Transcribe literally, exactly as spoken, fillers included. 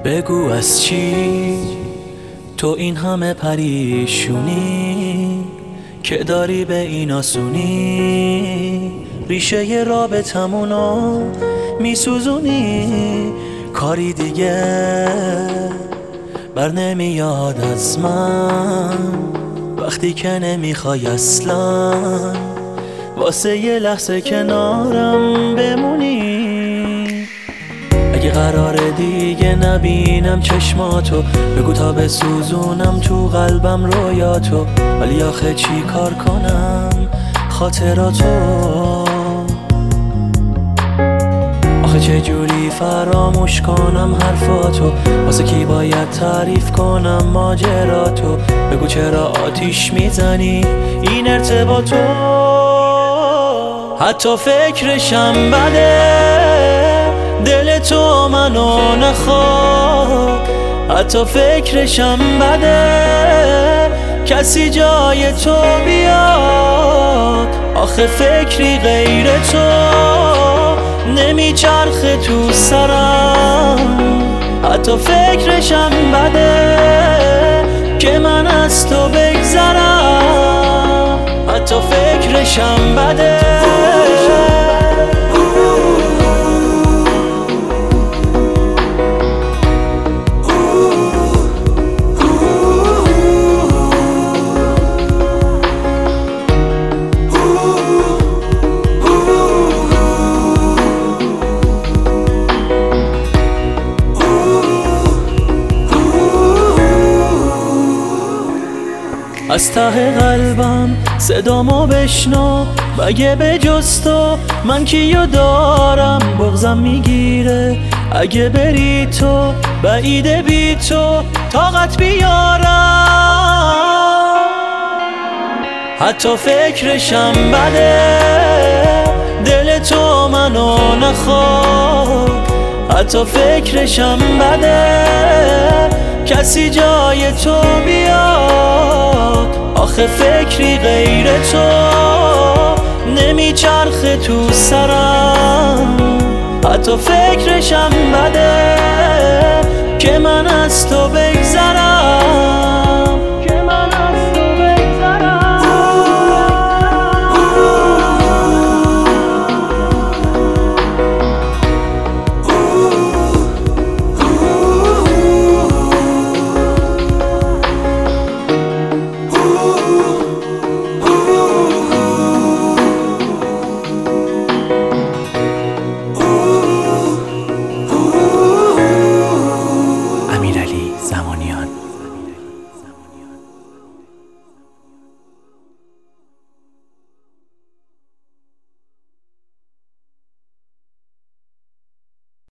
بگو از چی تو این همه پریشونی که داری به این آسونی ریشه ی رابطمونو میسوزونی کاری دیگه بر نمیاد از من وقتی که نمیخوای اصلا واسه یه لحظه کنارم بمونی اگه قراره دیگه نبینم چشماتو بگو تا بسوزونم تو قلبم رویاتو ولی آخه چی کار کنم خاطراتو آخه چه جوری فراموش کنم حرفاتو واسه کی باید تعریف کنم ماجراتو بگو چرا آتیش میزنی این ارتباطو حتی فکرشم بده دل تو منو نخواد حتی فکرشم بده کسی جای تو بیاد آخه فکری غیر تو نمیچرخه تو سرم حتی فکرشم بده که من از تو بگذرم حتی فکرشم بده از ته قلبم صدامو بشنو مگه به جز تو من کیو دارم بغضم میگیره اگه بری تو بعیده بی تو طاقت بیارم حتی فکرشم بده دل تو منو نخواد حتی فکرشم بده کسی جای تو بیاد آخه فکری غیر تو نمیچرخه تو سرم حتی فکرشم بده که من از تو بگذرم